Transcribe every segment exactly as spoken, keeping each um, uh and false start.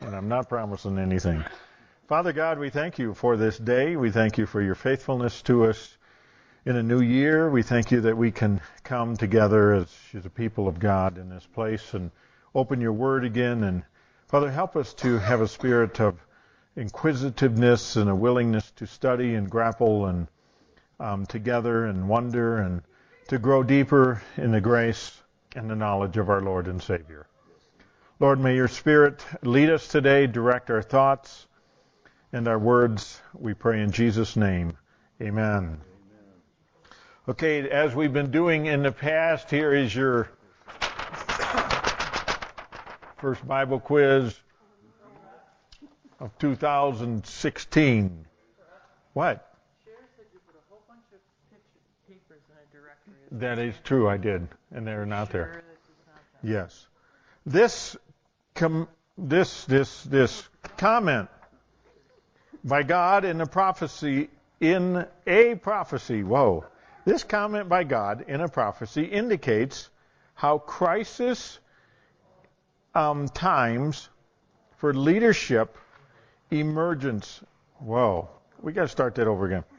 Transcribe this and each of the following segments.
and I'm not promising anything. Father God, we thank you for this day. We thank you for your faithfulness to us in a new year. We thank you that we can come together as the people of God in this place and open your word again. And Father, help us to have a spirit of inquisitiveness and a willingness to study and grapple and um, together and wonder and to grow deeper in the grace and the knowledge of our Lord and Savior. Lord, may your Spirit lead us today, direct our thoughts and our words, we pray in Jesus' name. Amen. Okay, as we've been doing in the past, here is your first Bible quiz of two thousand sixteen. What? That is true, I did, and they're not there. Yes. This com- this this this comment by God in a prophecy in a prophecy. Whoa. This comment by God in a prophecy indicates how crisis um, times for leadership emergence. Whoa. We got to start that over again.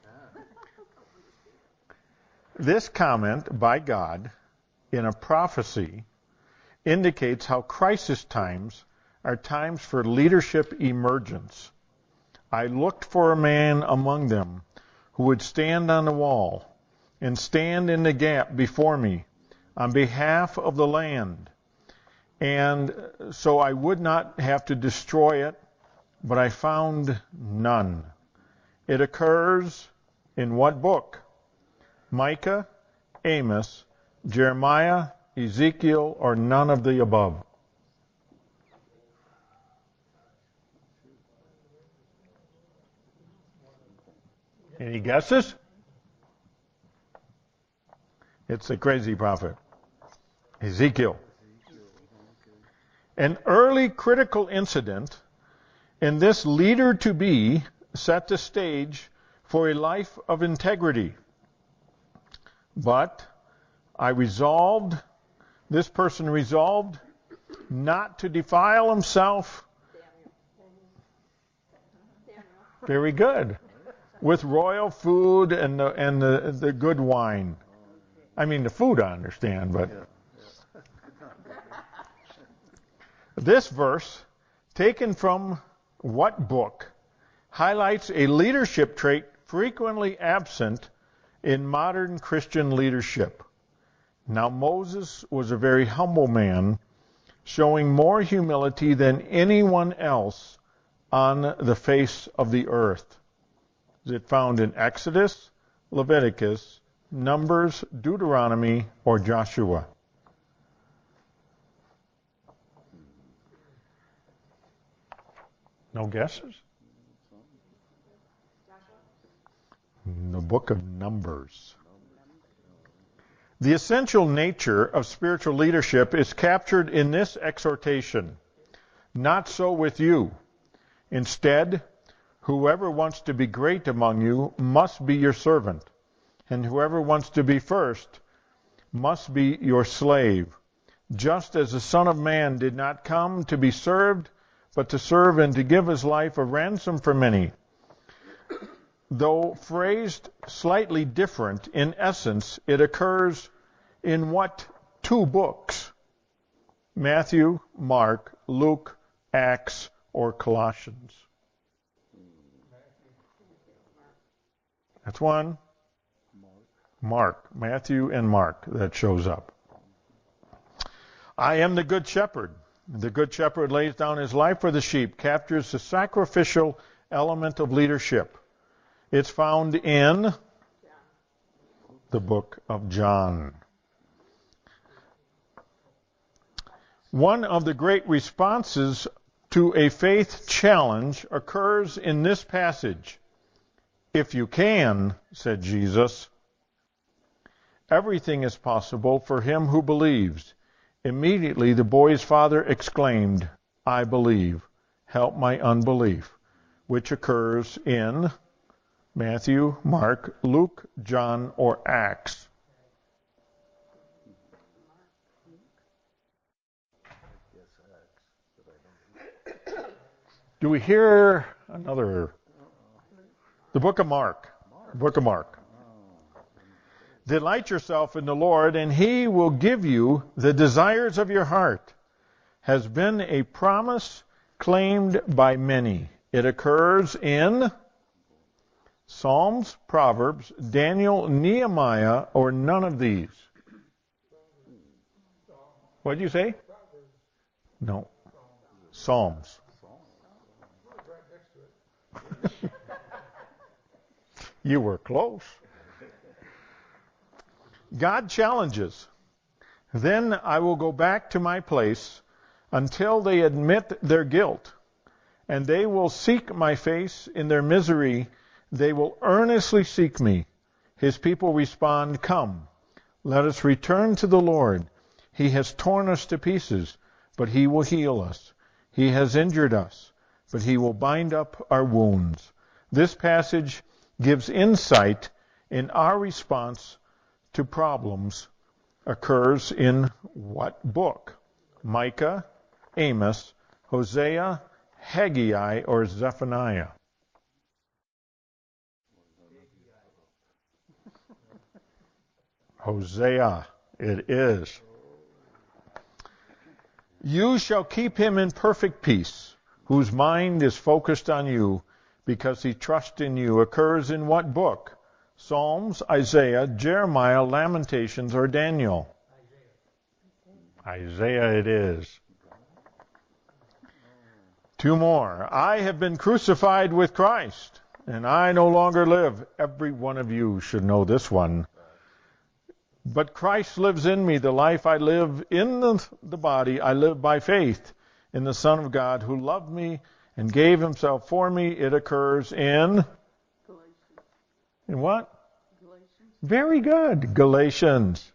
This comment by God in a prophecy indicates how crisis times are times for leadership emergence. I looked for a man among them who would stand on the wall and stand in the gap before me on behalf of the land. And so I would not have to destroy it, but I found none. It occurs in what book? Micah, Amos, Jeremiah, Ezekiel, or none of the above? Any guesses? It's the crazy prophet, Ezekiel. An early critical incident in this leader-to-be set the stage for a life of integrity. But I resolved, this person resolved not to defile himself. Very good. With royal food and the and the, the good wine. I mean the food I understand, but this verse, taken from what book, highlights a leadership trait frequently absent in modern Christian leadership. Now Moses was a very humble man, showing more humility than anyone else on the face of the earth. Is it found in Exodus, Leviticus, Numbers, Deuteronomy, or Joshua? No guesses? The book of Numbers. The essential nature of spiritual leadership is captured in this exhortation. Not so with you. Instead, whoever wants to be great among you must be your servant, and whoever wants to be first must be your slave, just as the Son of Man did not come to be served, but to serve and to give his life a ransom for many. Though phrased slightly different, in essence, it occurs in what two books? Matthew, Mark, Luke, Acts, or Colossians? That's one. Mark. Matthew and Mark, that shows up. I am the good shepherd. The good shepherd lays down his life for the sheep, captures the sacrificial element of leadership. It's found in the book of John. One of the great responses to a faith challenge occurs in this passage. If you can, said Jesus, everything is possible for him who believes. Immediately the boy's father exclaimed, I believe. Help my unbelief, which occurs in Matthew, Mark, Luke, John, or Acts. Do we hear another? The book of Mark. The book of Mark. Delight yourself in the Lord, and He will give you the desires of your heart. Has been a promise claimed by many. It occurs in Psalms, Proverbs, Daniel, Nehemiah, or none of these. What did you say? No. Psalms. You were close. God challenges. Then I will go back to my place until they admit their guilt, and they will seek my face in their misery. They will earnestly seek me. His people respond, "Come, let us return to the Lord. He has torn us to pieces, but He will heal us. He has injured us, but He will bind up our wounds." This passage gives insight in our response to problems. Occurs in what book? Micah, Amos, Hosea, Haggai, or Zephaniah? Hosea, it is. You shall keep him in perfect peace, whose mind is focused on you, because he trusts in you. Occurs in what book? Psalms, Isaiah, Jeremiah, Lamentations, or Daniel? Isaiah. Isaiah it is. Two more. I have been crucified with Christ, and I no longer live. Every one of you should know this one. But Christ lives in me. The life I live in the, the body, I live by faith in the Son of God who loved me and gave himself for me. It occurs in... Galatians. In what? Galatians. Very good. Galatians.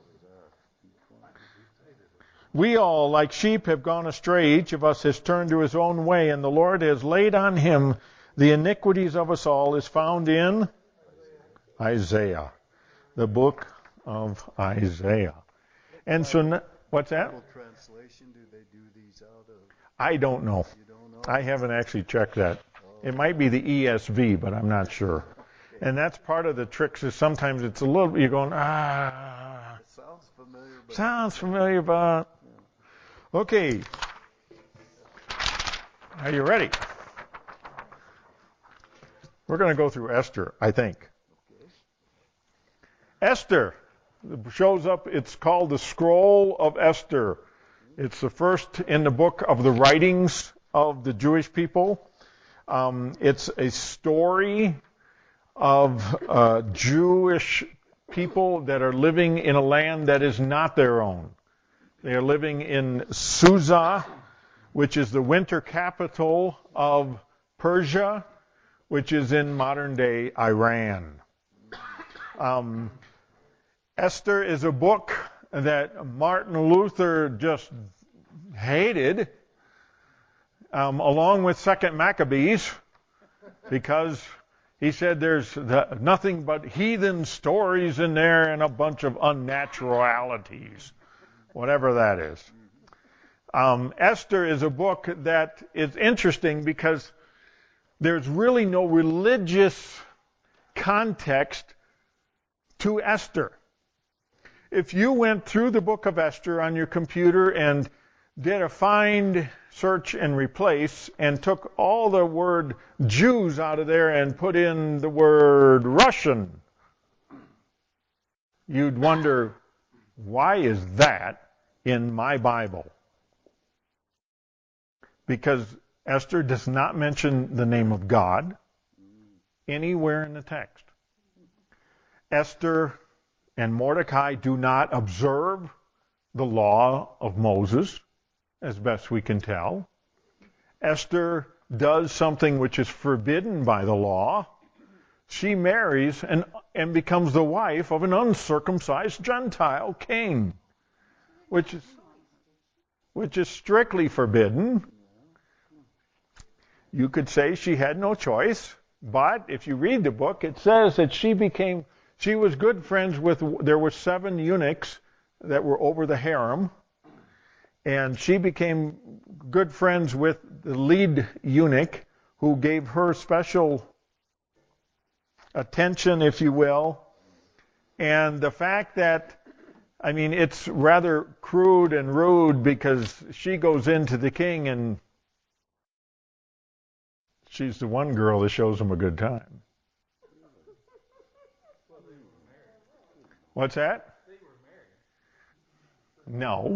We all, like sheep, have gone astray. Each of us has turned to his own way, and the Lord has laid on him the iniquities of us all, is found in Isaiah, the book of Isaiah. And so, what's that? What translation do they do these out of? I don't know. You don't know? I haven't actually checked that. It might be the E S V, but I'm not sure. And that's part of the tricks is sometimes it's a little, you're going, ah. It sounds familiar, but... Sounds familiar, but... Okay. Are you ready? We're going to go through Esther, I think. Okay. Esther shows up, it's called the Scroll of Esther. It's the first in the book of the writings of the Jewish people. Um, it's a story of uh, Jewish people that are living in a land that is not their own. They are living in Susa, which is the winter capital of Persia, which is in modern-day Iran. Um, Esther is a book that Martin Luther just hated, um, along with Second Maccabees, because he said there's the, nothing but heathen stories in there and a bunch of unnaturalities, whatever that is. Um, Esther is a book that is interesting because there's really no religious context to Esther. If you went through the book of Esther on your computer and did a find, search, and replace and took all the word Jews out of there and put in the word Russian, you'd wonder, why is that in my Bible? Because Esther does not mention the name of God anywhere in the text. Esther and Mordecai do not observe the law of Moses, as best we can tell. Esther does something which is forbidden by the law. She marries and, and becomes the wife of an uncircumcised Gentile king, which is, which is strictly forbidden. You could say she had no choice, but if you read the book, it says that she became, she was good friends with, there were seven eunuchs that were over the harem, and she became good friends with the lead eunuch who gave her special attention, if you will. And the fact that, I mean, it's rather crude and rude because she goes into the king and she's the one girl that shows him a good time. What's that? No.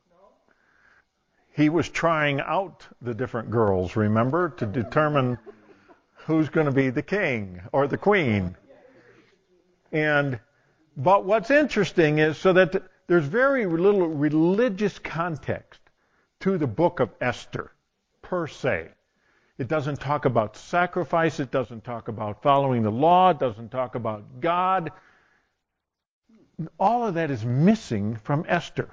He was trying out the different girls, remember, to determine who's going to be the king or the queen. And but what's interesting is so that there's very little religious context to the book of Esther, per se. It doesn't talk about sacrifice. It doesn't talk about following the law. It doesn't talk about God. All of that is missing from Esther.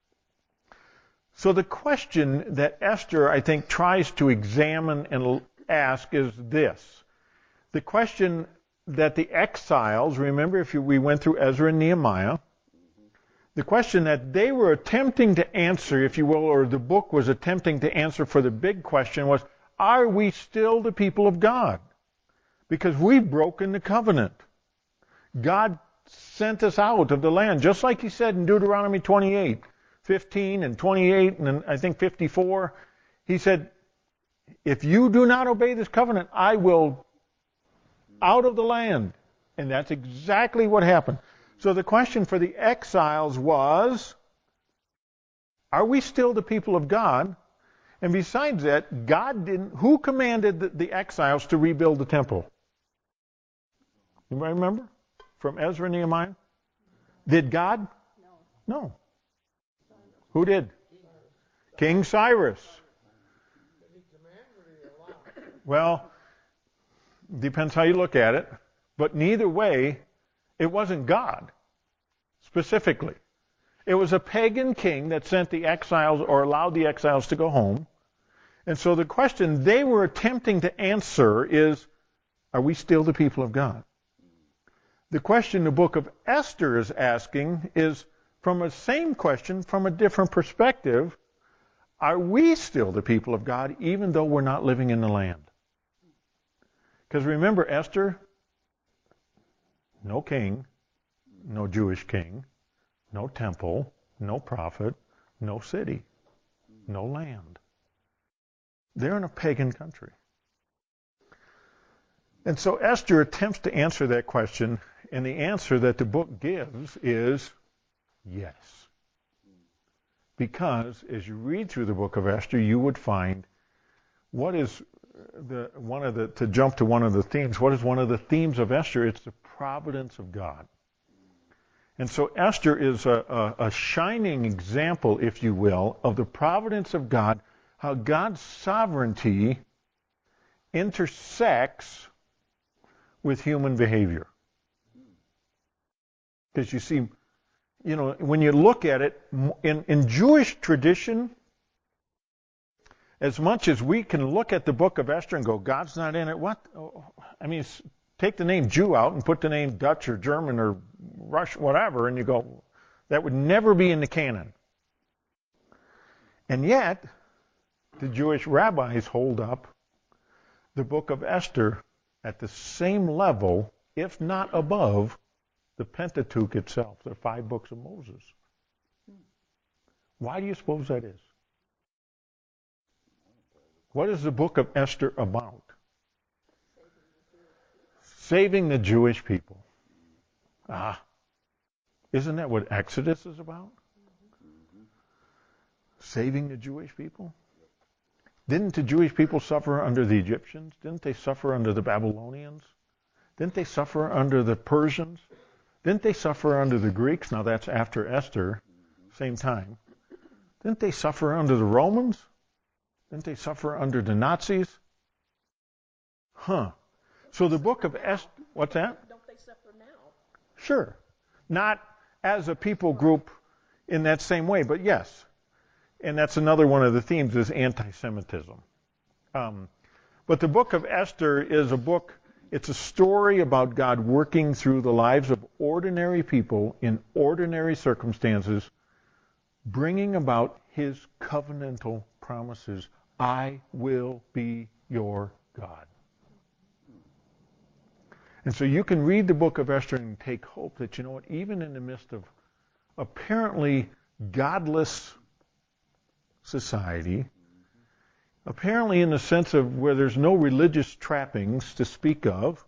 So the question that Esther, I think, tries to examine and ask is this. The question that the exiles, remember if you, we went through Ezra and Nehemiah, the question that they were attempting to answer, if you will, or the book was attempting to answer for the big question was, are we still the people of God? Because we've broken the covenant. God sent us out of the land, just like he said in Deuteronomy twenty-eight, fifteen and twenty-eight, and I think fifty-four. He said, if you do not obey this covenant, I will out of the land. And that's exactly what happened. So the question for the exiles was, are we still the people of God? And besides that, God didn't, who commanded the, the exiles to rebuild the temple? Anybody remember? From Ezra and Nehemiah? Did God? No. No. Who did? King Cyrus. Well, depends how you look at it. But neither way, it wasn't God, specifically. It was a pagan king that sent the exiles or allowed the exiles to go home. And so the question they were attempting to answer is, are we still the people of God? The question the book of Esther is asking is, from the same question, from a different perspective, are we still the people of God even though we're not living in the land? Because remember, Esther, no king, no Jewish king, no temple, no prophet, no city, no land. They're in a pagan country. And so Esther attempts to answer that question, and the answer that the book gives is yes. Because as you read through the book of Esther, you would find what is the one of the to jump to one of the themes, what is one of the themes of Esther? It's the providence of God. And so Esther is a, a, a shining example, if you will, of the providence of God, how God's sovereignty intersects with human behavior. Because you see, you know, when you look at it, in, in Jewish tradition, as much as we can look at the book of Esther and go, God's not in it, what? I mean, take the name Jew out and put the name Dutch or German or Russian, whatever, and you go, that would never be in the canon. And yet, the Jewish rabbis hold up the book of Esther at the same level, if not above, the Pentateuch itself, the five books of Moses. Why do you suppose that is? What is the book of Esther about? Saving the Jewish people. Ah, isn't that what Exodus is about? Saving the Jewish people? Didn't the Jewish people suffer under the Egyptians? Didn't they suffer under the Babylonians? Didn't they suffer under the Persians? Didn't they suffer under the Greeks? Now that's after Esther, same time. Didn't they suffer under the Romans? Didn't they suffer under the Nazis? Huh. So the book of Esther, what's that? Don't they suffer now? Sure. Not as a people group in that same way, but yes. And that's another one of the themes is anti-Semitism. Um, but the book of Esther is a book, it's a story about God working through the lives of ordinary people in ordinary circumstances, bringing about his covenantal promises I will be your God. And so you can read the book of Esther and take hope that, you know what, even in the midst of apparently godless society, apparently in the sense of where there's no religious trappings to speak of,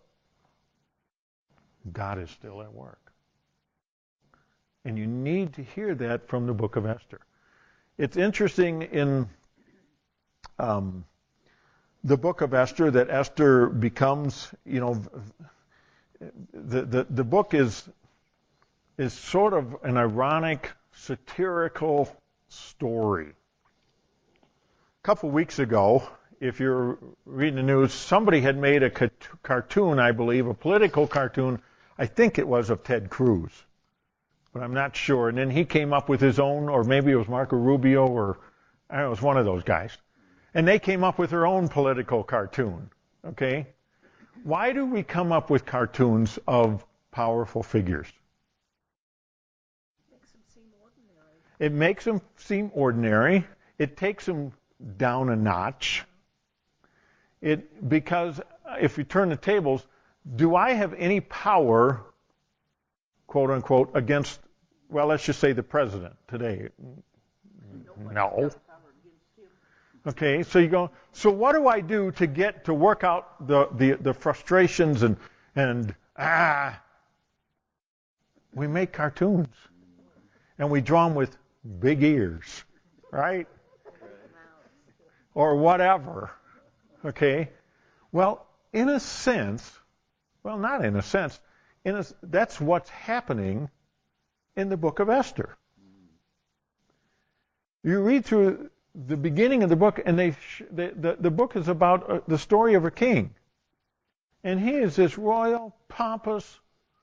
God is still at work. And you need to hear that from the book of Esther. It's interesting in um, the book of Esther that Esther becomes, you know, the, the, the book is, is sort of an ironic, satirical story. A couple weeks ago, if you're reading the news, somebody had made a cartoon, I believe, a political cartoon, I think it was of Ted Cruz, but I'm not sure. And then he came up with his own, or maybe it was Marco Rubio, or I don't know, it was one of those guys. And they came up with their own political cartoon, okay? Why do we come up with cartoons of powerful figures? Makes them seem ordinary. It makes them seem ordinary. It takes them down a notch. It because if you turn the tables, do I have any power, quote unquote, against, well, let's just say the president today? No. Okay, so you go, so what do I do to get to work out the, the, the frustrations and and ah we make cartoons and we draw them with big ears, right? Or whatever. Okay? Well, in a sense, well, not in a sense, in a, that's what's happening in the book of Esther. You read through the beginning of the book, and they the, the, the book is about uh, the story of a king. And he is this royal, pompous,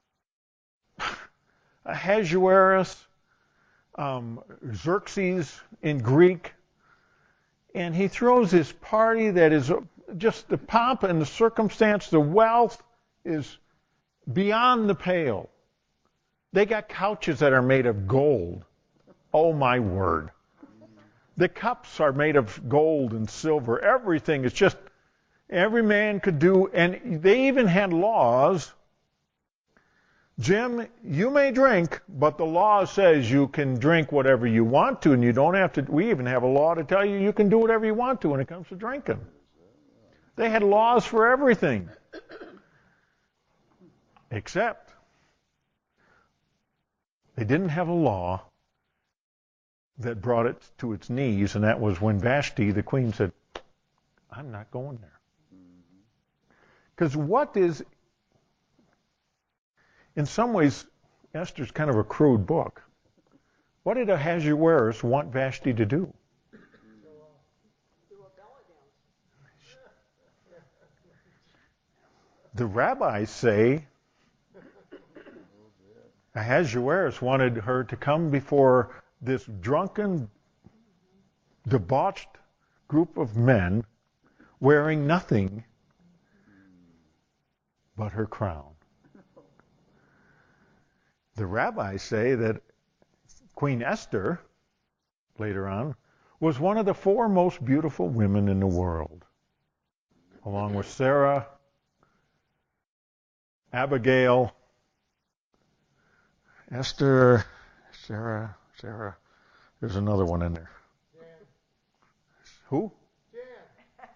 Ahasuerus, um, Xerxes in Greek, and he throws this party that is just the pomp and the circumstance, the wealth is beyond the pale. They got couches that are made of gold. Oh my word. The cups are made of gold and silver. Everything is just, every man could do, and they even had laws. Jim, you may drink, but the law says you can drink whatever you want to, and you don't have to, we even have a law to tell you you can do whatever you want to when it comes to drinking. They had laws for everything. Except, they didn't have a law that brought it to its knees, and that was when Vashti, the queen, said, I'm not going there. Because what is, in some ways, Esther's kind of a crude book. What did Ahasuerus want Vashti to do? The rabbis say Ahasuerus wanted her to come before this drunken, debauched group of men wearing nothing but her crown. The rabbis say that Queen Esther, later on, was one of the four most beautiful women in the world, along with Sarah, Abigail, Esther, Sarah, Sarah. There's another one in there. Jan. Who? Jan.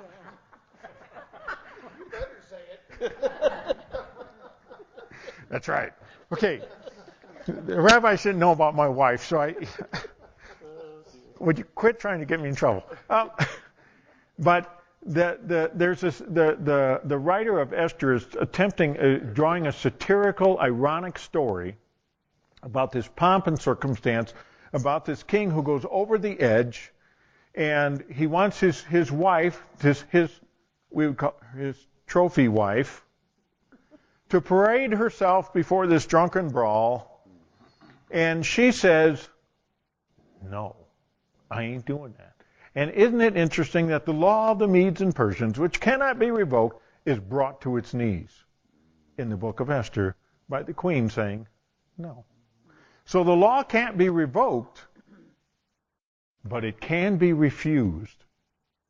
You better say it. That's right. Okay. The rabbi didn't know about my wife, so I. Would you quit trying to get me in trouble? Um, but the, the, there's this, the, the, the writer of Esther is attempting, uh, drawing a satirical, ironic story about this pomp and circumstance, about this king who goes over the edge, and he wants his, his wife, his, his, we would call his trophy wife, to parade herself before this drunken brawl, and she says, no, I ain't doing that. And isn't it interesting that the law of the Medes and Persians, which cannot be revoked, is brought to its knees in the book of Esther by the queen saying, no. So the law can't be revoked, but it can be refused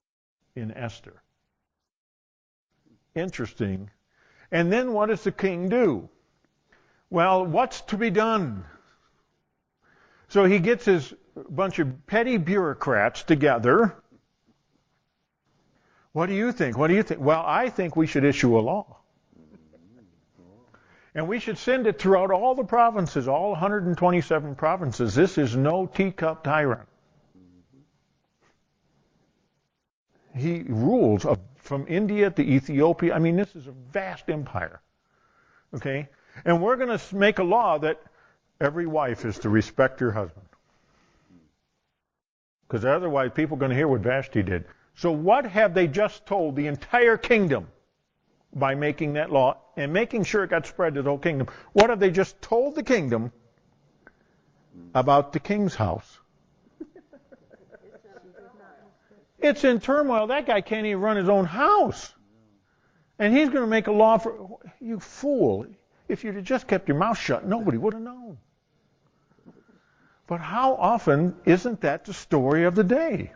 in Esther. Interesting. And then what does the king do? Well, what's to be done? So he gets his bunch of petty bureaucrats together. What do you think? What do you think? Well, I think we should issue a law. And we should send it throughout all the provinces, all one hundred twenty-seven provinces. This is no teacup tyrant. He rules from India to Ethiopia. I mean, this is a vast empire. Okay? And we're going to make a law that every wife is to respect her husband. Because otherwise people are going to hear what Vashti did. So what have they just told the entire kingdom by making that law and making sure it got spread to the whole kingdom? What have they just told the kingdom about the king's house? It's in turmoil. That guy can't even run his own house. And he's going to make a law for... You fool. If you'd have just kept your mouth shut, nobody would have known. But how often isn't that the story of the day?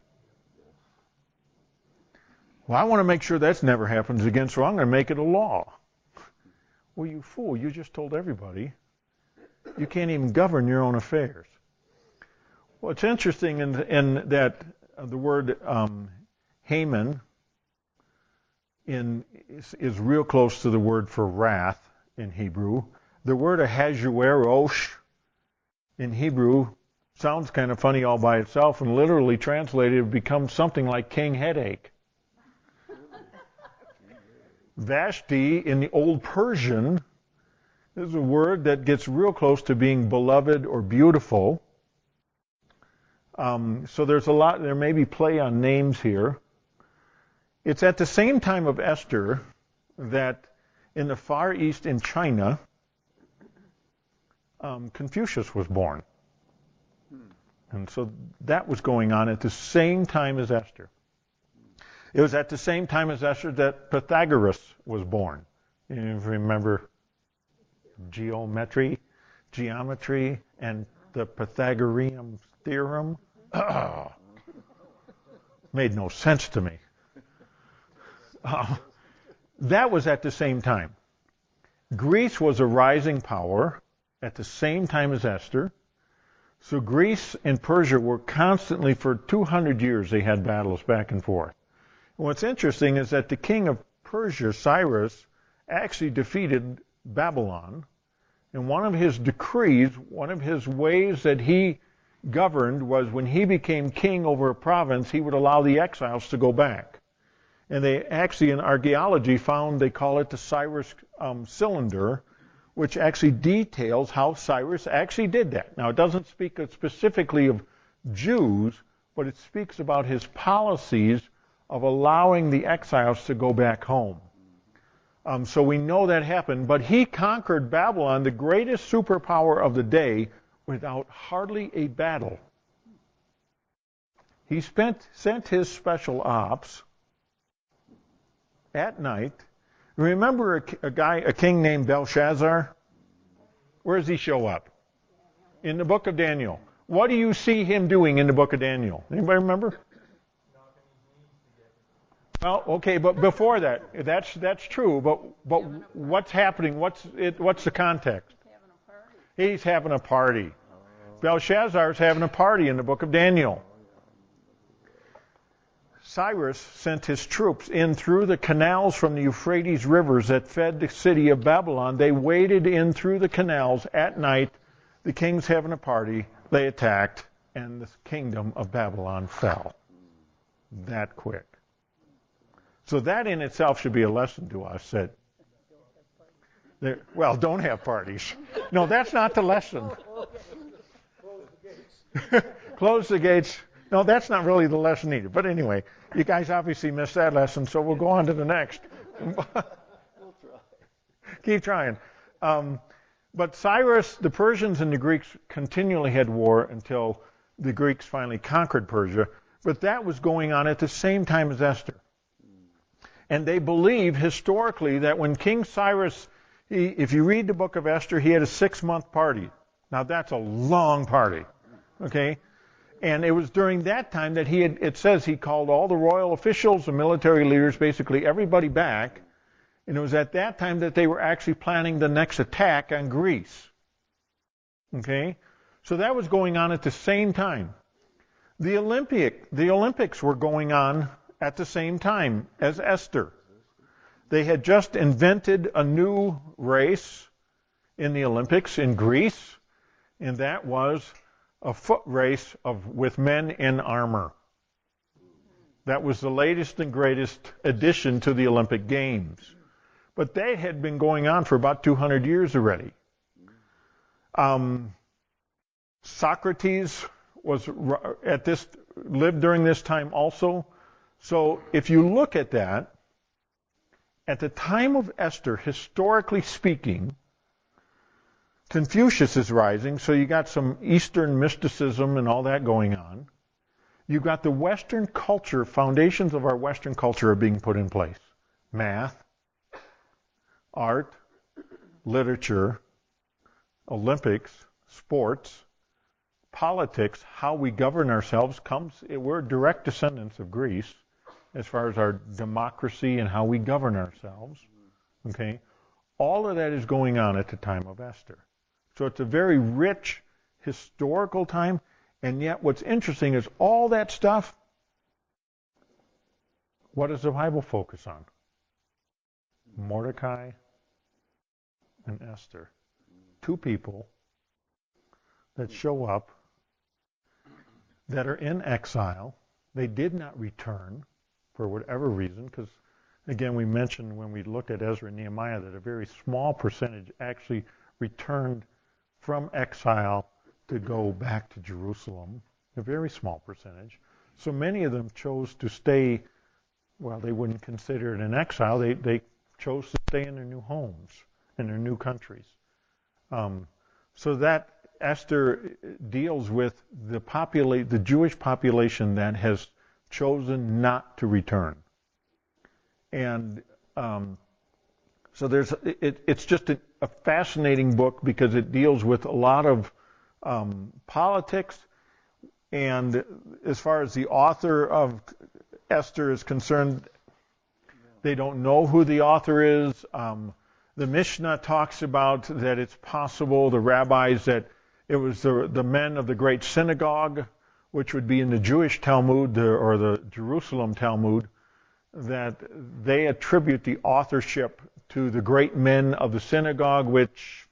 Well, I want to make sure that never happens again, so I'm going to make it a law. Well, you fool. You just told everybody. You can't even govern your own affairs. Well, it's interesting in, in that uh, the word um, Haman in, is, is real close to the word for wrath in Hebrew. The word Ahasuerosh in Hebrew sounds kind of funny all by itself, and literally translated it becomes something like king headache. Vashti in the old Persian is a word that gets real close to being beloved or beautiful. Um, so there's a lot, there may be play on names here. It's at the same time of Esther that in the Far East in China, um, Confucius was born. And so that was going on at the same time as Esther. It was at the same time as Esther that Pythagoras was born. You remember geometry, geometry, and the Pythagorean theorem? Oh, made no sense to me. Uh, that was at the same time. Greece was a rising power at the same time as Esther. So Greece and Persia were constantly, for two hundred years, they had battles back and forth. And what's interesting is that the king of Persia, Cyrus, actually defeated Babylon. And one of his decrees, one of his ways that he governed was when he became king over a province, he would allow the exiles to go back. And they actually, in archaeology, found, they call it the Cyrus um, cylinder, which actually details how Cyrus actually did that. Now, it doesn't speak specifically of Jews, but it speaks about his policies of allowing the exiles to go back home. Um, so we know that happened, but he conquered Babylon, the greatest superpower of the day, without hardly a battle. He spent, sent his special ops at night. Remember a, a guy, a king named Belshazzar? Where does he show up? In the book of Daniel. What do you see him doing in the book of Daniel? Anybody remember? Well, okay, but before that, that's that's true. But but what's happening? What's it? What's the context? He's having a party. Belshazzar's having a party in the book of Daniel. Cyrus sent his troops in through the canals from the Euphrates rivers that fed the city of Babylon. They waded in through the canals at night. The king's having a party. They attacked, and the kingdom of Babylon fell. That quick. So that in itself should be a lesson to us that, well, don't have parties. No, that's not the lesson. Close the gates. No, that's not really the lesson either. But anyway, you guys obviously missed that lesson, so we'll go on to the next. We'll try. Keep trying. Um, but Cyrus, the Persians and the Greeks continually had war until the Greeks finally conquered Persia. But that was going on at the same time as Esther. And they believe historically that when King Cyrus, he, if you read the book of Esther, he had a six-month party. Now that's a long party, okay? And it was during that time that he had, it says he called all the royal officials, the military leaders, basically everybody back. And it was at that time that they were actually planning the next attack on Greece. Okay? So that was going on at the same time. The Olympic, the Olympics were going on at the same time as Esther. They had just invented a new race in the Olympics in Greece, and that was a foot race of with men in armor. That was the latest and greatest addition to the Olympic Games. But they had been going on for about two hundred years already. Um, Socrates was at this lived during this time also. So if you look at that, at the time of Esther, historically speaking, Confucius is rising, so you got some Eastern mysticism and all that going on. You've got the Western culture, foundations of our Western culture are being put in place. Math, art, literature, Olympics, sports, politics, how we govern ourselves comes, we're direct descendants of Greece as far as our democracy and how we govern ourselves. Okay? All of that is going on at the time of Esther. So it's a very rich historical time, and yet what's interesting is all that stuff, what does the Bible focus on? Mordecai and Esther. Two people that show up that are in exile. They did not return for whatever reason, because again, we mentioned when we looked at Ezra and Nehemiah that a very small percentage actually returned from exile to go back to Jerusalem, a very small percentage. So many of them chose to stay, well, they wouldn't consider it an exile, they, they chose to stay in their new homes, in their new countries. Um, so that Esther deals with the popula- the Jewish population that has chosen not to return. And um, so there's it, it's just a, a fascinating book because it deals with a lot of um, politics. And as far as the author of Esther is concerned, they don't know who the author is. Um, the Mishnah talks about that it's possible, the rabbis, that it was the, the men of the great synagogue, which would be in the Jewish Talmud or the Jerusalem Talmud, that they attribute the authorship to the great men of the synagogue, which,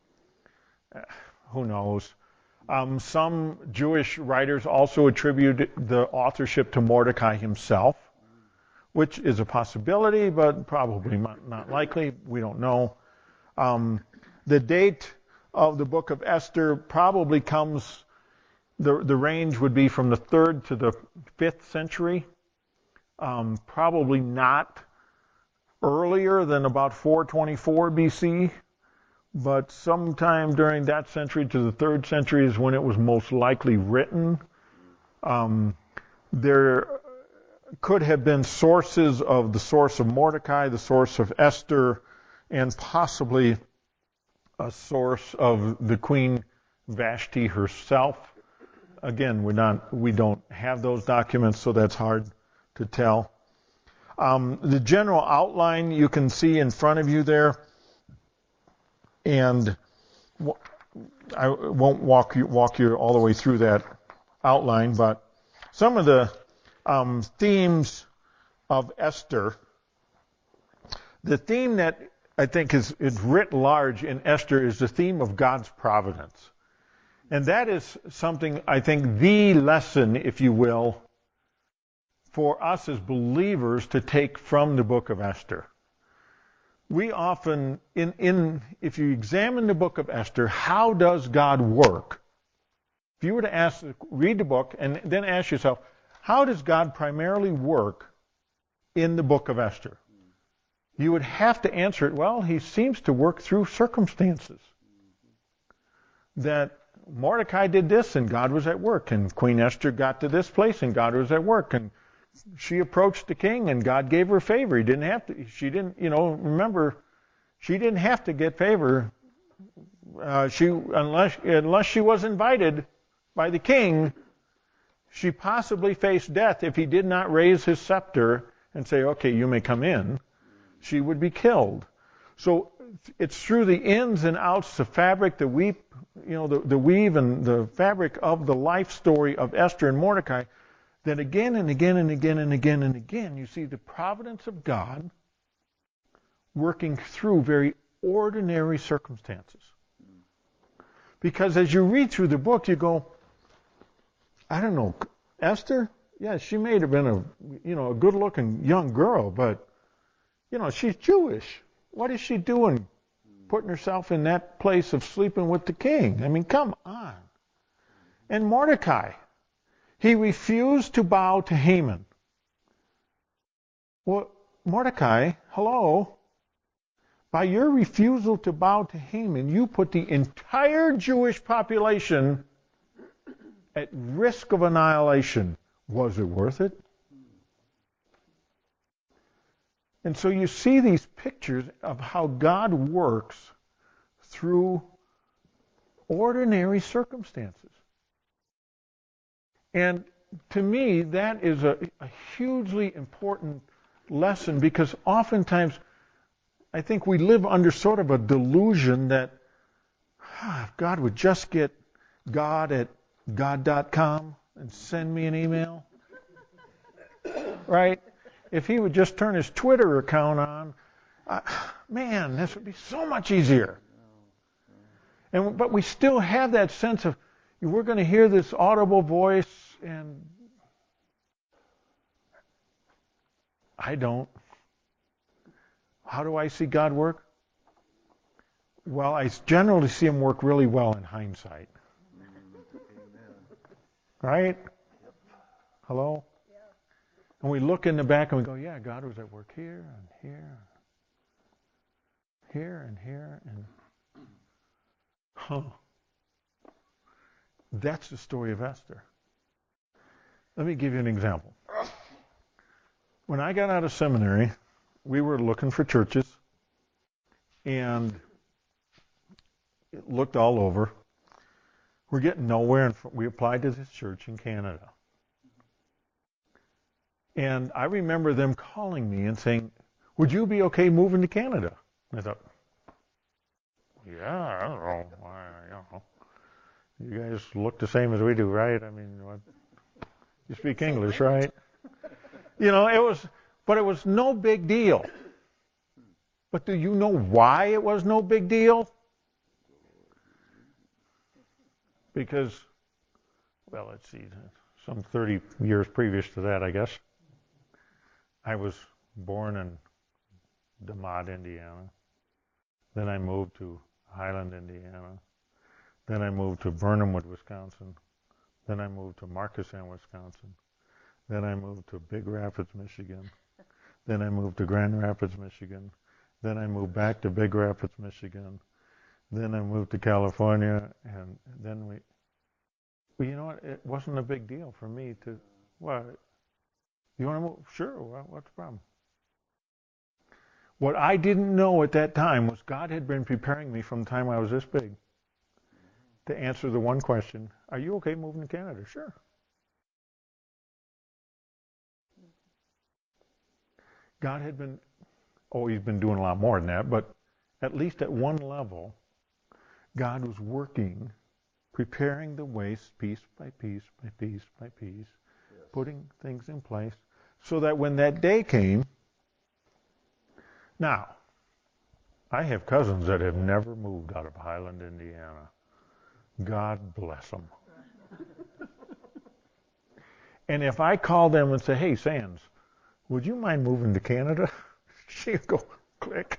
who knows. Um, some Jewish writers also attribute the authorship to Mordecai himself, which is a possibility, but probably not, not likely. We don't know. Um, the date of the book of Esther probably comes, the, the range would be from the third to the fifth century. Um, probably not earlier than about four twenty-four B C, but sometime during that century to the third century is when it was most likely written. Um, there could have been sources of the source of Mordecai, the source of Esther, and possibly a source of the Queen Vashti herself. Again, we're not, we don't have those documents, so that's hard to tell. Um, the general outline you can see in front of you there, and I won't walk you walk you all the way through that outline, but some of the um, themes of Esther. The theme that I think is, is writ large in Esther is the theme of God's providence. And that is something, I think, the lesson, if you will, for us as believers to take from the book of Esther. We often, in, in if you examine the book of Esther, how does God work? If you were to ask, read the book and then ask yourself, how does God primarily work in the book of Esther? You would have to answer it, well, he seems to work through circumstances. That Mordecai did this and God was at work, and Queen Esther got to this place and God was at work, and she approached the king and God gave her favor. He didn't have to, she didn't, you know, remember, she didn't have to get favor. Uh, she, unless, unless she was invited by the king, she possibly faced death if he did not raise his scepter and say, okay, you may come in. She would be killed. So it's through the ins and outs, the fabric, the weave, you know, the, the weave and the fabric of the life story of Esther and Mordecai, that again and again and again and again and again, you see the providence of God working through very ordinary circumstances. Because as you read through the book, you go, I don't know, Esther, yeah, she may have been a, you know, a good-looking young girl, but, you know, she's Jewish. What is she doing, putting herself in that place of sleeping with the king? I mean, come on. And Mordecai, he refused to bow to Haman. Well, Mordecai, hello. By your refusal to bow to Haman, you put the entire Jewish population at risk of annihilation. Was it worth it? And so you see these pictures of how God works through ordinary circumstances. And to me, that is a, a hugely important lesson, because oftentimes I think we live under sort of a delusion that ah, if God would just get God at God dot com and send me an email, right? If he would just turn his Twitter account on, uh, man, this would be so much easier. And but we still have that sense of we're going to hear this audible voice, and I don't. How do I see God work? Well, I generally see him work really well in hindsight. Right? Hello? And we look in the back and we go, yeah, God was at work here and here, here and here, and huh. That's the story of Esther. Let me give you an example. When I got out of seminary, we were looking for churches and looked all over. We're getting nowhere, and we applied to this church in Canada. And I remember them calling me and saying, would you be okay moving to Canada? And I thought, yeah, I don't know. I, you know. You guys look the same as we do, right? I mean, what, you speak English, right? You know, it was, but it was no big deal. But do you know why it was no big deal? Because, well, let's see, some thirty years previous to that, I guess, I was born in DeMott, Indiana. Then I moved to Highland, Indiana. Then I moved to Burnhamwood, Wisconsin. Then I moved to Markesan, Wisconsin. Then I moved to Big Rapids, Michigan. Then I moved to Grand Rapids, Michigan. Then I moved back to Big Rapids, Michigan. Then I moved to California, and then we, well, you know what? It wasn't a big deal for me to, well, you want to move? Sure, well, what's the problem? What I didn't know at that time was God had been preparing me from the time I was this big to answer the one question, are you okay moving to Canada? Sure. God had been, oh, he's been doing a lot more than that, but at least at one level, God was working, preparing the ways piece by piece by piece by piece, yes. Putting things in place so that when that day came, now, I have cousins that have never moved out of Highland, Indiana. God bless them. And if I call them and say, hey, Sands, would you mind moving to Canada? She'll go, click.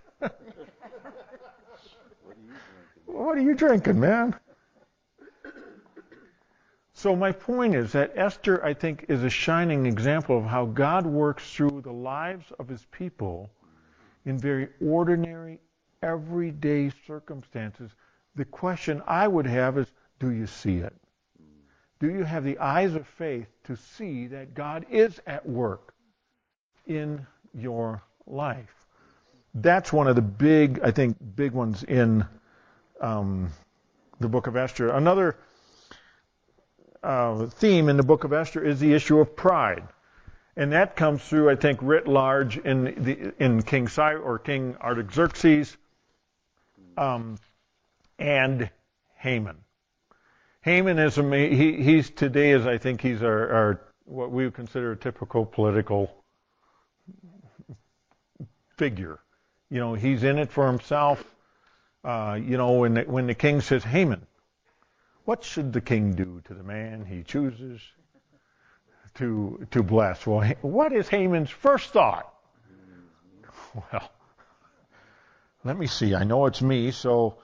What are you drinking, man? So my point is that Esther, I think, is a shining example of how God works through the lives of his people in very ordinary, everyday circumstances. The question I would have is, do you see it? Do you have the eyes of faith to see that God is at work in your life? That's one of the big, I think, big ones in um, the book of Esther. Another uh, theme in the book of Esther is the issue of pride. And that comes through, I think, writ large in the, in King Cyrus or King Artaxerxes um, and Haman. Haman is a, he, he's today is I think he's our, our what we would consider a typical political figure. You know, he's in it for himself. Uh, you know, when the, when the king says, Haman, what should the king do to the man he chooses to to bless? Well, what is Haman's first thought? Well, let me see. I know it's me, so.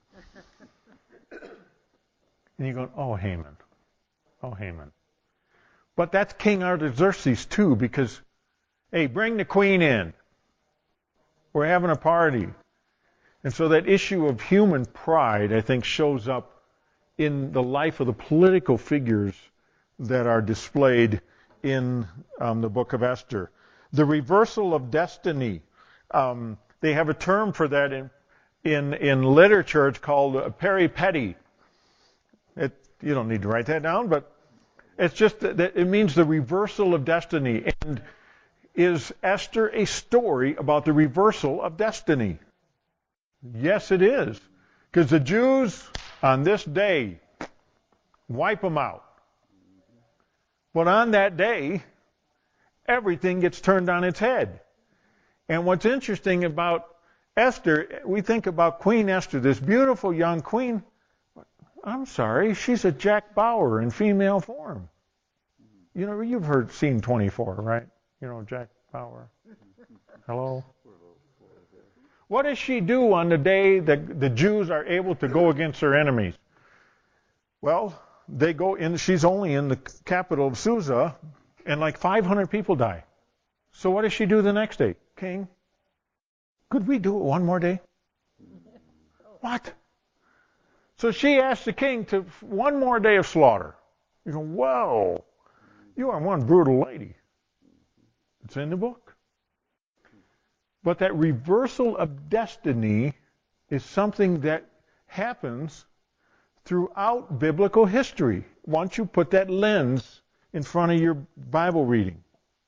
And you're going, oh, Haman. Oh, Haman. But that's King Artaxerxes, too, because, hey, bring the queen in. We're having a party. And so that issue of human pride, I think, shows up in the life of the political figures that are displayed in um, the book of Esther. The reversal of destiny. Um, they have a term for that in in, in literature. It's called uh, peripety. It, you don't need to write that down, but it's just that it means the reversal of destiny. And is Esther a story about the reversal of destiny? Yes, it is. Because the Jews on this day wipe them out. But on that day, everything gets turned on its head. And what's interesting about Esther, we think about Queen Esther, this beautiful young queen. I'm sorry, she's a Jack Bauer in female form. You know, you've heard Scene twenty-four, right? You know, Jack Bauer. Hello? What does she do on the day that the Jews are able to go against their enemies? Well, they go in, she's only in the capital of Susa, and like five hundred people die. So what does she do the next day? King, could we do it one more day? What? So she asked the king to one more day of slaughter. You go, whoa, you are one brutal lady. It's in the book. But that reversal of destiny is something that happens throughout biblical history once you put that lens in front of your Bible reading.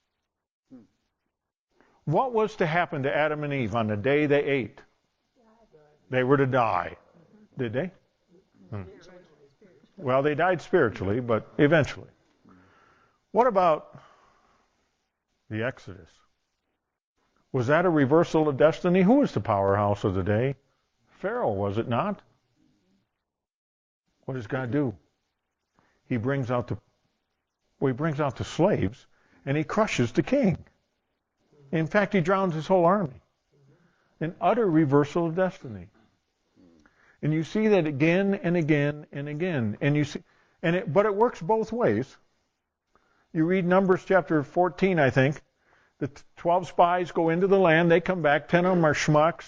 What was to happen to Adam and Eve on the day they ate? They were to die. Did they? Hmm. Well, they died spiritually, but eventually. What about the Exodus? Was that a reversal of destiny? Who was the powerhouse of the day? Pharaoh, was it not? What does God do? He brings out the well, he brings out the slaves, and he crushes the king. In fact, he drowns his whole army. An utter reversal of destiny. And you see that again and again and again. And you see, and it, but it works both ways. You read Numbers chapter fourteen, I think. The twelve spies go into the land. They come back. Ten of them are schmucks.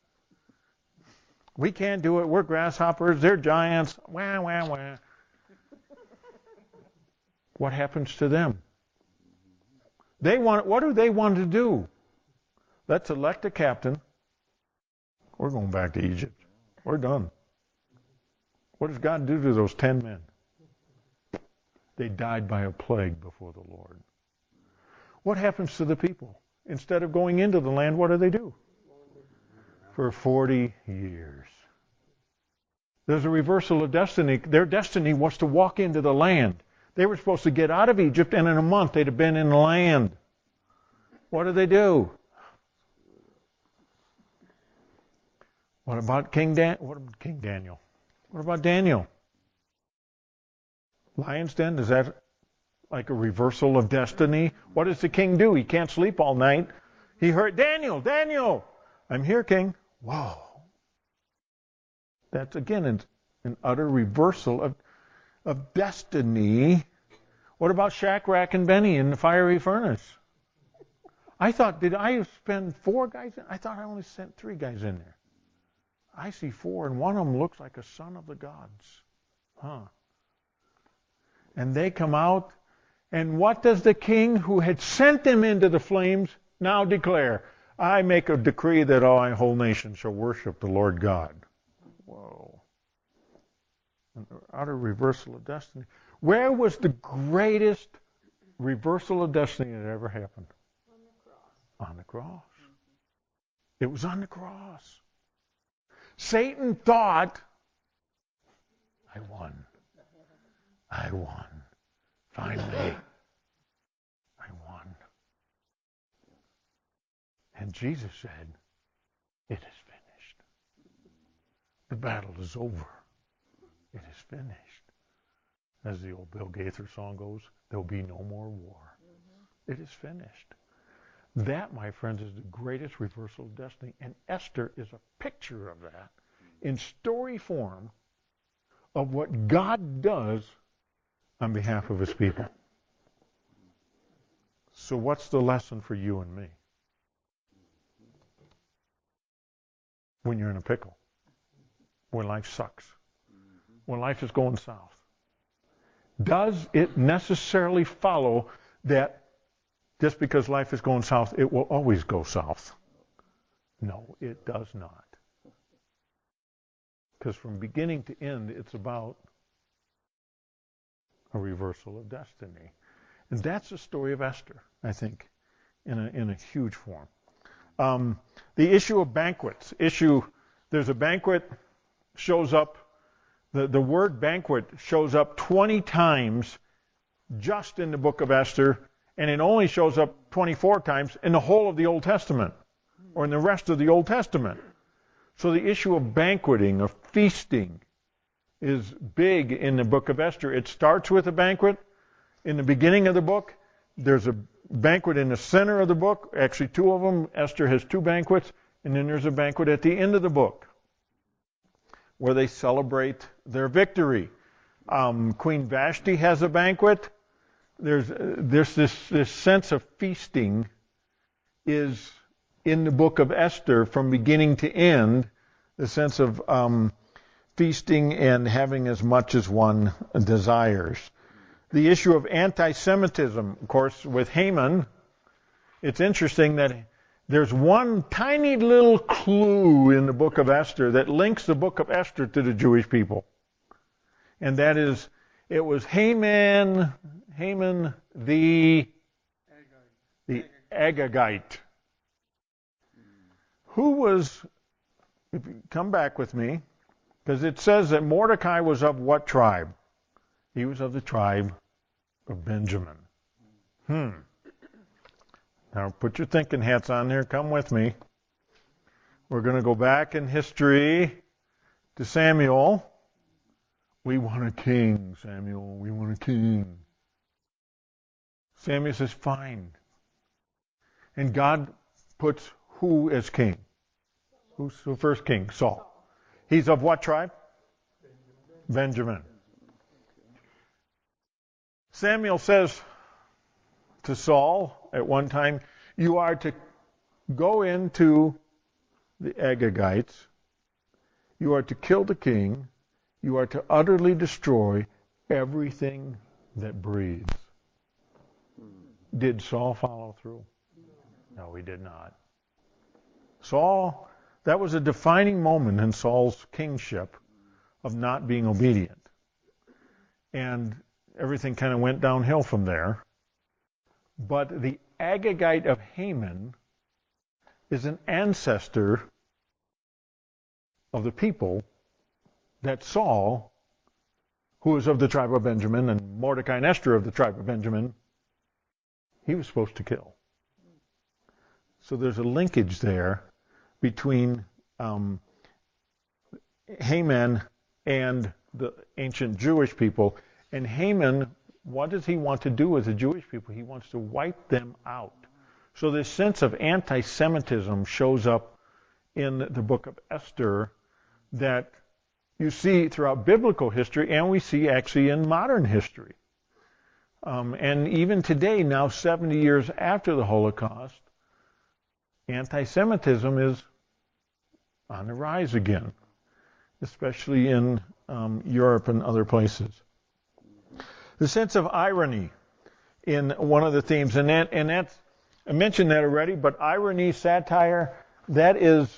We can't do it. We're grasshoppers. They're giants. Wah, wah, wah. What happens to them? They want. What do they want to do? Let's elect a captain. We're going back to Egypt. We're done. What does God do to those ten men? They died by a plague before the Lord. What happens to the people? Instead of going into the land, what do they do? For forty years. There's a reversal of destiny. Their destiny was to walk into the land. They were supposed to get out of Egypt, and in a month they'd have been in the land. What do they do? What about King Dan? What about King Daniel? What about Daniel? Lion's den, is that like a reversal of destiny? What does the king do? He can't sleep all night. He heard, Daniel, Daniel, I'm here, king. Whoa. That's, again, an, an utter reversal of, of destiny. What about Shadrach and Benny in the fiery furnace? I thought, did I spend four guys in? I thought I only sent three guys in there. I see four, and one of them looks like a son of the gods. Huh. And they come out, and what does the king who had sent them into the flames now declare? I make a decree that all my whole nation shall worship the Lord God. Whoa. An utter reversal of destiny. Where was the greatest reversal of destiny that ever happened? On the cross. On the cross. It was on the cross. Satan thought, I won. I won. Finally, I won. And Jesus said, it is finished. The battle is over. It is finished. As the old Bill Gaither song goes, there'll be no more war. Mm-hmm. It is finished. That, my friends, is the greatest reversal of destiny. And Esther is a picture of that in story form of what God does on behalf of his people. So what's the lesson for you and me? When you're in a pickle. When life sucks. When life is going south. Does it necessarily follow that just because life is going south, it will always go south? No, it does not. Because from beginning to end, it's about a reversal of destiny. And that's the story of Esther, I think, in a, in a huge form. Um, the issue of banquets. Issue, there's a banquet, shows up, the, the word banquet shows up twenty times just in the book of Esther, and it only shows up twenty-four times in the whole of the Old Testament, or in the rest of the Old Testament. So the issue of banqueting, of feasting, is big in the book of Esther. It starts with a banquet. In the beginning of the book, there's a banquet in the center of the book. Actually, two of them. Esther has two banquets. And then there's a banquet at the end of the book where they celebrate their victory. Um, Queen Vashti has a banquet. There's, uh, there's this, this sense of feasting is in the book of Esther from beginning to end, the sense of um, feasting and having as much as one desires. The issue of anti-Semitism, of course, with Haman, it's interesting that there's one tiny little clue in the book of Esther that links the book of Esther to the Jewish people. And that is, it was Haman, Haman the, the Agagite. Who was, if you come back with me, because it says that Mordecai was of what tribe? He was of the tribe of Benjamin. Hmm. Now put your thinking hats on there. Come with me. We're going to go back in history to Samuel. We want a king, Samuel. We want a king. Samuel says, fine. And God puts who as king? Who's the first king? Saul. He's of what tribe? Benjamin. Samuel says to Saul at one time, you are to go into the Agagites. You are to kill the king. You are to utterly destroy everything that breathes. Did Saul follow through? No, he did not. Saul, that was a defining moment in Saul's kingship of not being obedient. And everything kind of went downhill from there. But the Agagite of Haman is an ancestor of the people that Saul, who is of the tribe of Benjamin, and Mordecai and Esther of the tribe of Benjamin, he was supposed to kill. So there's a linkage there between um, Haman and the ancient Jewish people. And Haman, what does he want to do with the Jewish people? He wants to wipe them out. So this sense of anti-Semitism shows up in the book of Esther that you see throughout biblical history, and we see actually in modern history. Um, and even today, now seventy years after the Holocaust, anti-Semitism is on the rise again, especially in um, Europe and other places. The sense of irony in one of the themes, and that, and that's, I mentioned that already, but irony, satire, that is,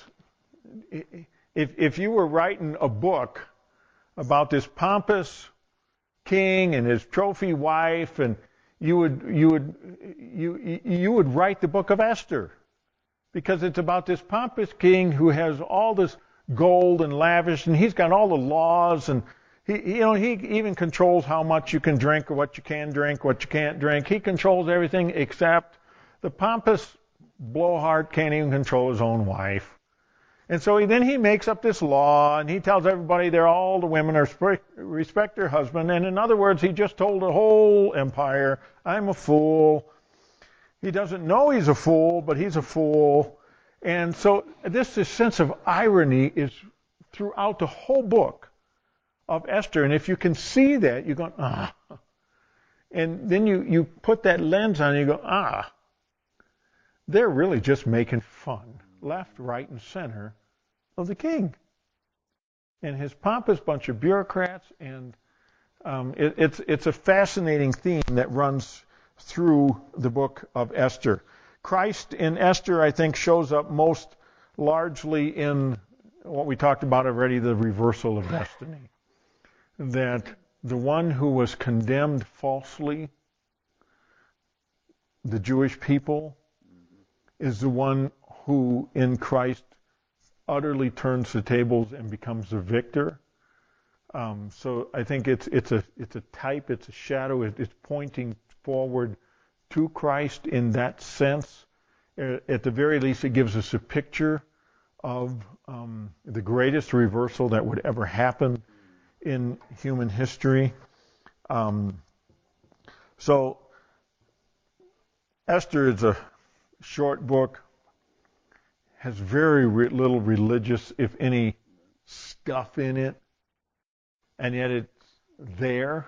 if, if you were writing a book about this pompous king and his trophy wife, and you would you would you you would write the book of Esther, because it's about this pompous king who has all this gold and lavish, and he's got all the laws, and he you know he even controls how much you can drink or what you can drink, what you can't drink. He controls everything except the pompous blowhard can't even control his own wife. And so he, then he makes up this law, and he tells everybody they're all the women are respect their husband. And in other words, he just told the whole empire, I'm a fool. He doesn't know he's a fool, but he's a fool. And so this, this sense of irony is throughout the whole book of Esther. And if you can see that, you go, ah. And then you, you put that lens on and you go, ah. They're really just making fun, left, right, and center of the king and his pompous bunch of bureaucrats. And um, it, it's it's a fascinating theme that runs through the book of Esther. Christ in Esther, I think, shows up most largely in what we talked about already, the reversal of destiny. That the one who was condemned falsely, the Jewish people, is the one who in Christ utterly turns the tables and becomes the victor. Um, so I think it's it's a it's a type, it's a shadow, it's pointing forward to Christ in that sense. At the very least, it gives us a picture of um, the greatest reversal that would ever happen in human history. Um, so Esther is a short book, has very re- little religious, if any, stuff in it, and yet it's there.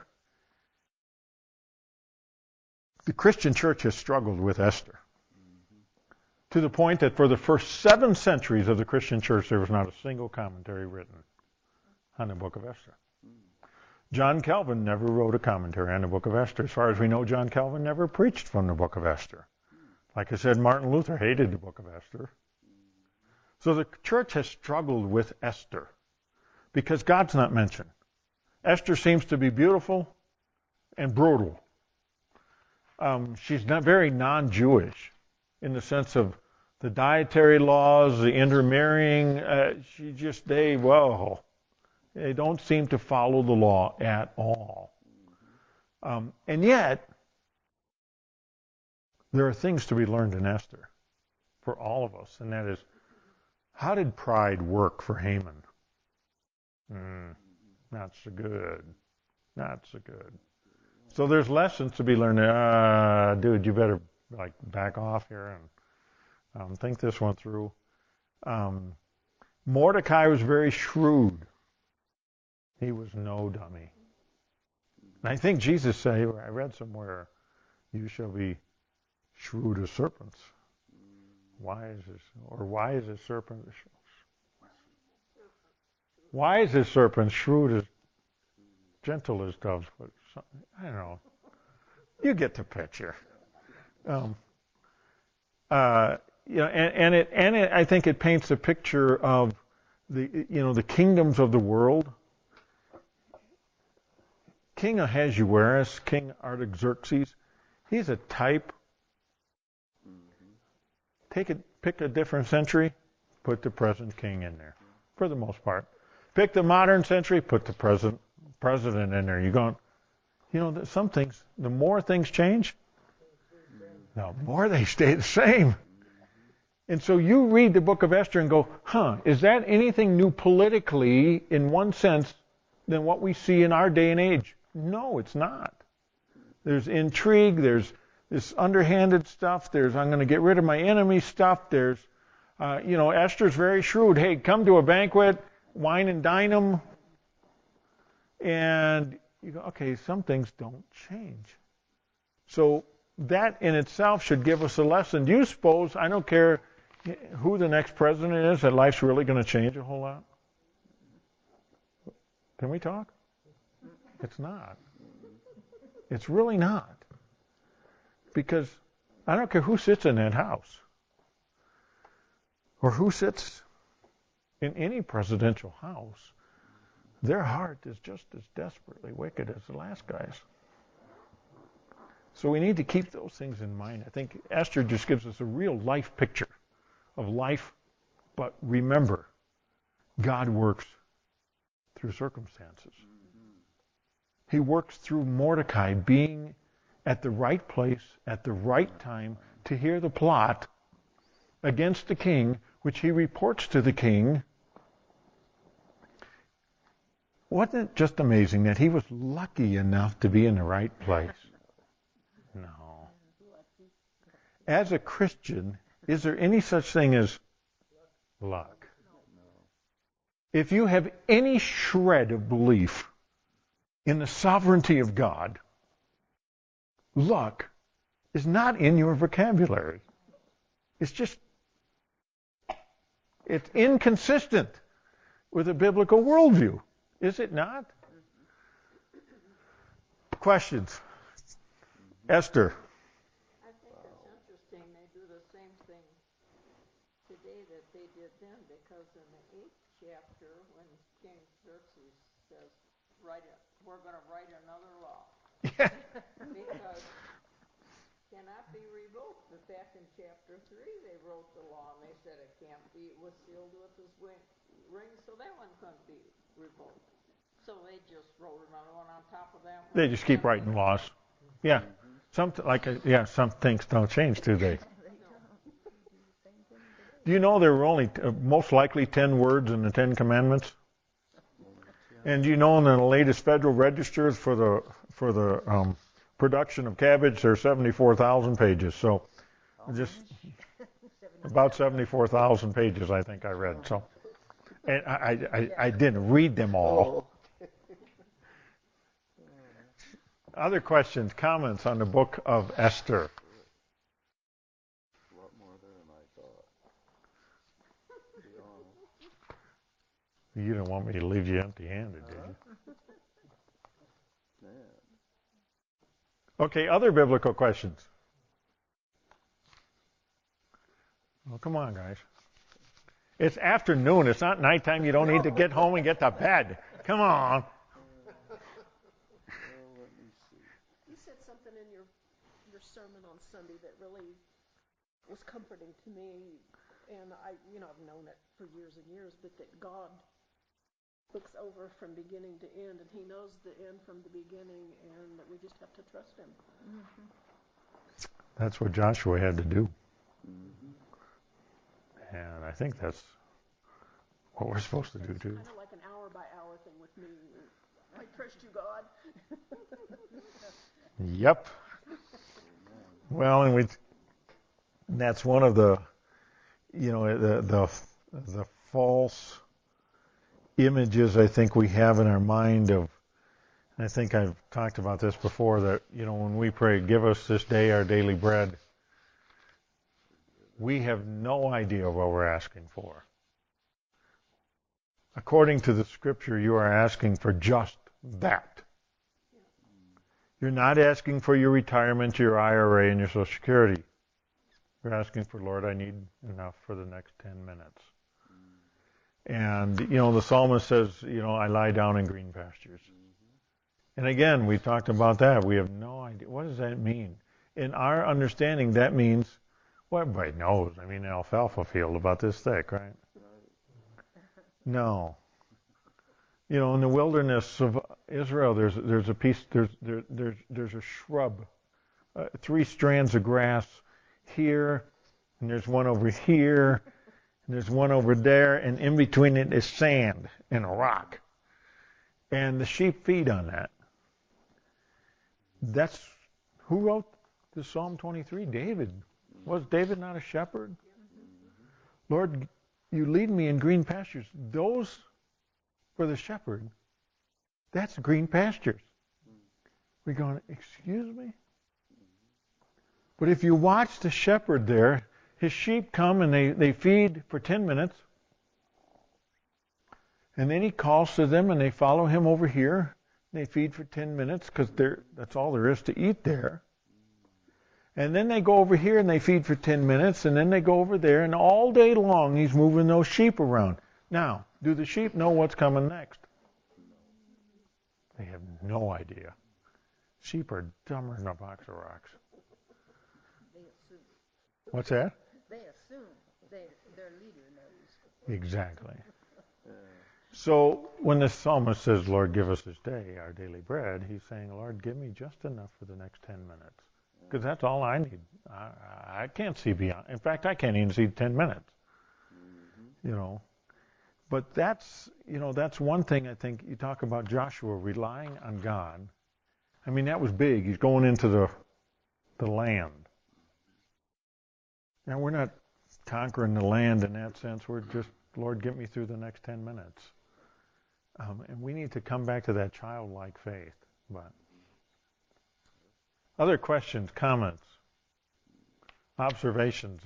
The Christian church has struggled with Esther to the point that for the first seven centuries of the Christian church, there was not a single commentary written on the book of Esther. John Calvin never wrote a commentary on the book of Esther. As far as we know, John Calvin never preached from the book of Esther. Like I said, Martin Luther hated the book of Esther. So the church has struggled with Esther because God's not mentioned. Esther seems to be beautiful and brutal. Um, she's not very non-Jewish in the sense of the dietary laws, the intermarrying. Uh, she just, they, well, they don't seem to follow the law at all. Um, and yet, there are things to be learned in Esther for all of us, and that is, how did pride work for Haman? Mm, not so good. Not so good. So there's lessons to be learned. Uh, dude, you better like back off here and um, think this one through. Um, Mordecai was very shrewd. He was no dummy. And I think Jesus said, I read somewhere, you shall be shrewd as serpents. Wise as, or wise as serpent. Wise as serpents, shrewd as, gentle as doves. I don't know. You get the picture. Um, uh, you know, and, and it, and it, I think it paints a picture of the, you know, the kingdoms of the world. King Ahasuerus, King Artaxerxes, he's a type. Take it, pick a different century, put the present king in there, for the most part. Pick the modern century, put the present president in there. You're going, you know, some things, the more things change, the more they stay the same. And so you read the book of Esther and go, huh, is that anything new politically in one sense than what we see in our day and age? No, it's not. There's intrigue, there's this underhanded stuff, there's I'm going to get rid of my enemy stuff, there's, uh, you know, Esther's very shrewd. Hey, come to a banquet, wine and dine them, and you go, okay, some things don't change. So that in itself should give us a lesson. Do you suppose, I don't care who the next president is, that life's really going to change a whole lot? Can we talk? It's not. It's really not. Because I don't care who sits in that house or who sits in any presidential house. their heart is just as desperately wicked as the last guy's. So we need to keep those things in mind. I think Esther just gives us a real life picture of life, but remember, God works through circumstances. He works through Mordecai being at the right place at the right time to hear the plot against the king, which he reports to the king. Wasn't it just amazing that he was lucky enough to be in the right place? No. As a Christian, is there any such thing as luck? If you have any shred of belief in the sovereignty of God, luck is not in your vocabulary. It's just, it's inconsistent with a biblical worldview. Is it not? Questions? Esther. I think it's interesting they do the same thing today that they did then, because in the eighth chapter, when King Xerxes says, "Write it, we're going to write another law," Yeah. because cannot be revoked. In fact, in chapter three, they wrote the law and they said it can't be. It was sealed with his ring, so that one couldn't be revoked. So they just wrote another one on top of that one. They just keep writing laws. Yeah. Some like a, yeah, some things don't change, do they? Do you know there were only uh, most likely ten words in the Ten Commandments? And do you know in the latest Federal Registers for the for the um, production of cabbage, there are seventy-four thousand pages. So just about seventy-four thousand pages, I think I read. So, and I I, I didn't read them all. Other questions, comments on the book of Esther? A lot more there than I thought. To be honest. You didn't want me to leave you empty-handed, did you? Man. Okay, other biblical questions? Well, come on, guys. It's afternoon. It's not nighttime. You don't need to get home and get to bed. Come on. You said something in your your sermon on Sunday that really was comforting to me, and I, you know, I've known it for years and years, but that God looks over from beginning to end, and He knows the end from the beginning, and that we just have to trust Him. Mm-hmm. That's what Joshua had to do. Mm-hmm. And I think that's what we're supposed to do, too. It's kind of like an hour by hour thing with me. I trust you, God. Yep. Well, and we that's one of the, you know, the the the false images I think we have in our mind of, and I think I've talked about this before, that, you know, when we pray, "Give us this day our daily bread," we have no idea what we're asking for. According to the Scripture, you are asking for just that. You're not asking for your retirement, your I R A, and your Social Security. You're asking for, "Lord, I need enough for the next ten minutes. And, you know, the psalmist says, you know, "I lie down in green pastures." And again, we talked about that. We have no idea. What does that mean? In our understanding, that means, well, everybody knows. I mean, an alfalfa field about this thick, right? No. You know, in the wilderness of Israel, there's there's a piece, there's there, there's there's a shrub, uh, three strands of grass here, and there's one over here, and there's one over there, and in between it is sand and a rock, and the sheep feed on that. That's who wrote the Psalm twenty-three? David. Was David not a shepherd? Lord, you lead me in green pastures. Those for the shepherd, that's green pastures. We're going, excuse me? But if you watch the shepherd there, his sheep come and they, they feed for ten minutes. And then he calls to them and they follow him over here. They feed for ten minutes because that's all there is to eat there. And then they go over here and they feed for ten minutes. And then they go over there, and all day long he's moving those sheep around. Now, do the sheep know what's coming next? They have no idea. Sheep are dumber than a box of rocks. They assume. What's that? They assume they, their leader knows. Exactly. Yeah. So when the psalmist says, Lord, give us this day our daily bread, he's saying, Lord, give me just enough for the next ten minutes. Because that's all I need. I, I can't see beyond. In fact, I can't even see ten minutes. Mm-hmm. You know. But that's, you know, that's one thing I think you talk about Joshua relying on God. I mean, that was big. He's going into the the land. Now, we're not conquering the land in that sense. We're just, Lord, get me through the next ten minutes. Um, and we need to come back to that childlike faith. But other questions, comments, observations?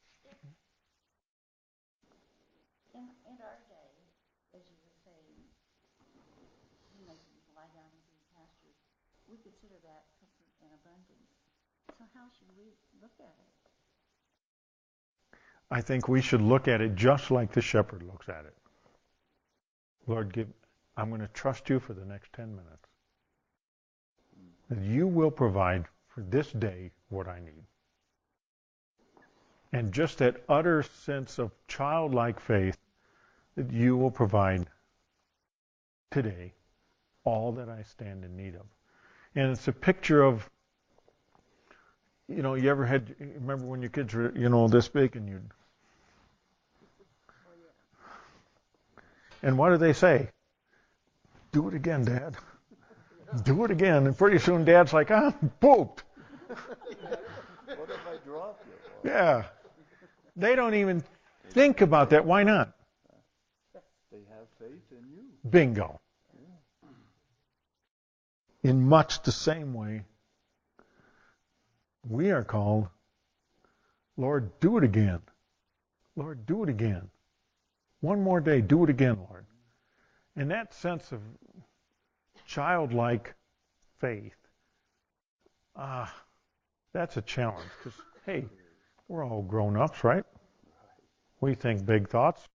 In, in our day, as you were saying, you know, you lie down in green pastures, we consider that comfort and abundance. So how should we look at it? I think we should look at it just like the shepherd looks at it. Lord, give, I'm going to trust you for the next ten minutes. That you will provide for this day what I need. And just that utter sense of childlike faith that you will provide today all that I stand in need of. And it's a picture of, you know, you ever had, remember when your kids were, you know, this big and you'd, and what do they say? Do it again, Dad. Do it again. And pretty soon Dad's like, I'm pooped. What if I drop you? Yeah. They don't even think about that. Why not? They have faith in you. Bingo. In much the same way, we are called, Lord, do it again. Lord, do it again. One more day, do it again, Lord. And that sense of childlike faith, ah, that's a challenge. Because, hey, we're all grown-ups, right? We think big thoughts.